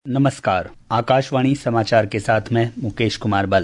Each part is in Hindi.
नमस्कार, आकाशवाणी समाचार के साथ मैं मुकेश कुमार बल।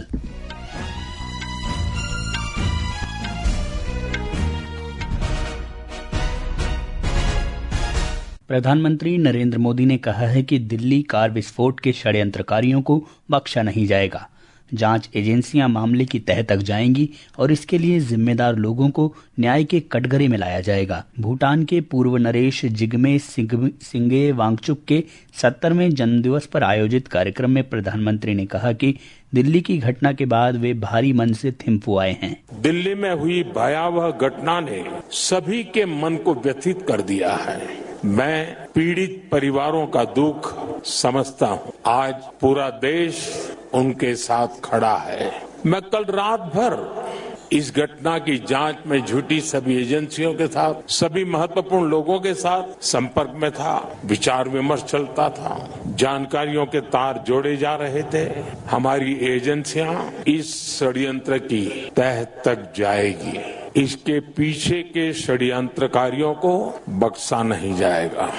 प्रधानमंत्री नरेंद्र मोदी ने कहा है कि दिल्ली कार विस्फोट के षड्यंत्रकारियों को बख्शा नहीं जाएगा। जांच एजेंसियां मामले की तह तक जाएंगी और इसके लिए जिम्मेदार लोगों को न्याय के कटघरे में लाया जाएगा। भूटान के पूर्व नरेश जिग्मे सिंगे वांगचुक के 70वें जन्मदिवस पर आयोजित कार्यक्रम में प्रधानमंत्री ने कहा कि दिल्ली की घटना के बाद वे भारी मन से थिम्फू आए हैं। दिल्ली में हुई भयावह घटना ने सभी के मन को व्यथित कर दिया है। मैं पीड़ित परिवारों का दुख समझता हूं। आज पूरा देश उनके साथ खड़ा है। मैं कल रात भर इस घटना की जांच में जुटी सभी एजेंसियों के साथ, सभी महत्वपूर्ण लोगों के साथ संपर्क में था। विचार विमर्श चलता था, जानकारियों के तार जोड़े जा रहे थे। हमारी एजेंसियां इस षड्यंत्र की तह तक जाएगी। इसके पीछे के षड्यंत्रकारियों को बख्शा नहीं जाएगा।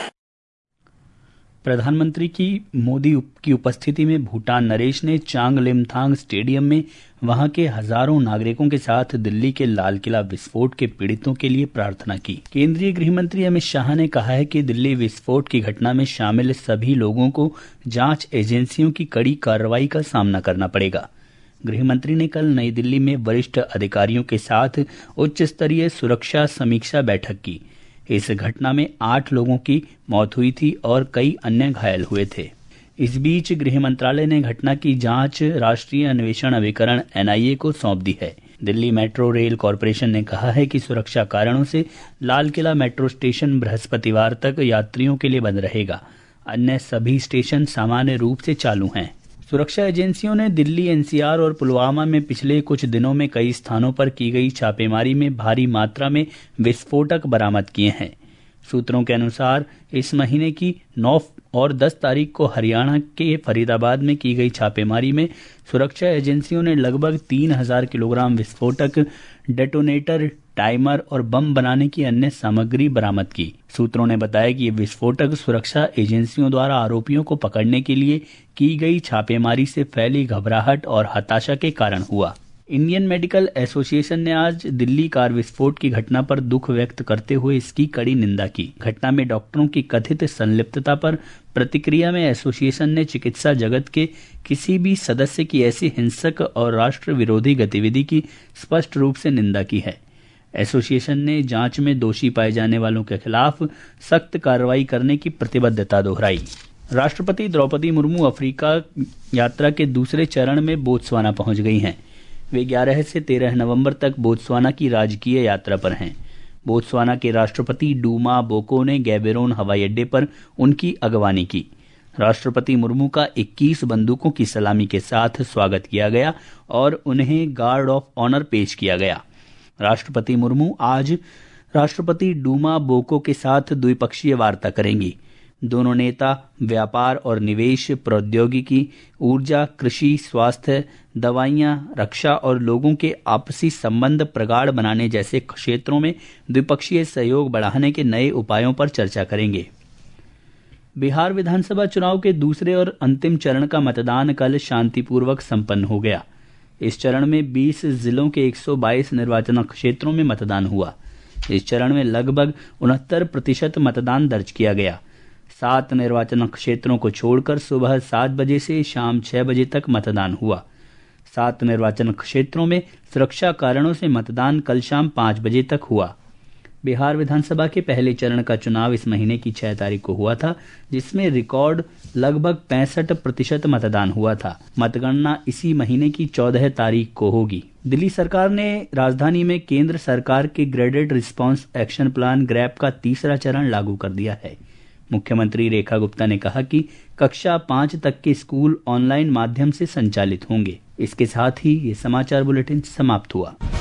प्रधानमंत्री की मोदी की उपस्थिति में भूटान नरेश ने चांगलिमथांग स्टेडियम में वहां के हजारों नागरिकों के साथ दिल्ली के लाल किला विस्फोट के पीड़ितों के लिए प्रार्थना की। केंद्रीय गृह मंत्री अमित शाह ने कहा है कि दिल्ली विस्फोट की घटना में शामिल सभी लोगों को जांच एजेंसियों की कड़ी कार्रवाई का सामना करना पड़ेगा। गृह मंत्री ने कल नई दिल्ली में वरिष्ठ अधिकारियों के साथ उच्च स्तरीय सुरक्षा समीक्षा बैठक की। इस घटना में 8 लोगों की मौत हुई थी और कई अन्य घायल हुए थे। इस बीच गृह मंत्रालय ने घटना की जांच राष्ट्रीय अन्वेषण अभिकरण NIA को सौंप दी है। दिल्ली मेट्रो रेल कॉरपोरेशन ने कहा है कि सुरक्षा कारणों से लाल किला मेट्रो स्टेशन बृहस्पतिवार तक यात्रियों के लिए बंद रहेगा। अन्य सभी स्टेशन सामान्य रूप से चालू हैं। सुरक्षा एजेंसियों ने दिल्ली, NCR और पुलवामा में पिछले कुछ दिनों में कई स्थानों पर की गई छापेमारी में भारी मात्रा में विस्फोटक बरामद किए हैं। सूत्रों के अनुसार इस महीने की 9 और 10 तारीख को हरियाणा के फरीदाबाद में की गई छापेमारी में सुरक्षा एजेंसियों ने लगभग 3000 किलोग्राम विस्फोटक, डेटोनेटर, टाइमर और बम बनाने की अन्य सामग्री बरामद की। सूत्रों ने बताया कि ये विस्फोटक सुरक्षा एजेंसियों द्वारा आरोपियों को पकड़ने के लिए की गई छापेमारी से फैली घबराहट और हताशा के कारण हुआ। इंडियन मेडिकल एसोसिएशन ने आज दिल्ली कार विस्फोट की घटना पर दुख व्यक्त करते हुए इसकी कड़ी निंदा की। घटना में डॉक्टरों की कथित संलिप्तता पर प्रतिक्रिया में एसोसिएशन ने चिकित्सा जगत के किसी भी सदस्य की ऐसी हिंसक और राष्ट्र विरोधी गतिविधि की स्पष्ट रूप से निंदा की है। एसोसिएशन ने जांच में दोषी पाए जाने वालों के खिलाफ सख्त कार्रवाई करने की प्रतिबद्धता दोहराई। राष्ट्रपति द्रौपदी मुर्मू अफ्रीका यात्रा के दूसरे चरण में बोत्सवाना पहुंच गई हैं। वे 11 से 13 नवंबर तक बोत्सवाना की राजकीय यात्रा पर हैं। बोत्सवाना के राष्ट्रपति डूमा बोको ने गैबेरोन हवाई अड्डे पर उनकी अगवानी की। राष्ट्रपति मुर्मू का 21 बंदूकों की सलामी के साथ स्वागत किया गया और उन्हें गार्ड ऑफ ऑनर पेश किया गया। राष्ट्रपति मुर्मू आज राष्ट्रपति डूमा बोको के साथ द्विपक्षीय वार्ता करेंगी। दोनों नेता व्यापार और निवेश, प्रौद्योगिकी, ऊर्जा, कृषि, स्वास्थ्य, दवाइयां, रक्षा और लोगों के आपसी संबंध प्रगाढ़ बनाने जैसे क्षेत्रों में द्विपक्षीय सहयोग बढ़ाने के नए उपायों पर चर्चा करेंगे। बिहार विधानसभा चुनाव के दूसरे और अंतिम चरण का मतदान कल शांतिपूर्वक संपन्न हो गया। इस चरण में 20 जिलों के 122 निर्वाचन क्षेत्रों में मतदान हुआ। इस चरण में लगभग 69% मतदान दर्ज किया गया। 7 निर्वाचन क्षेत्रों को छोड़कर सुबह 7 बजे से शाम 6 बजे तक मतदान हुआ। 7 निर्वाचन क्षेत्रों में सुरक्षा कारणों से मतदान कल शाम 5 बजे तक हुआ। बिहार विधानसभा के पहले चरण का चुनाव इस महीने की 6 तारीख को हुआ था, जिसमें रिकॉर्ड लगभग 65% मतदान हुआ था। मतगणना इसी महीने की 14 तारीख को होगी। दिल्ली सरकार ने राजधानी में केंद्र सरकार के graded response action plan GRAP का तीसरा चरण लागू कर दिया है। मुख्यमंत्री रेखा गुप्ता ने कहा कि कक्षा 5 तक के स्कूल ऑनलाइन माध्यम से संचालित होंगे। इसके साथ ही ये समाचार बुलेटिन समाप्त हुआ।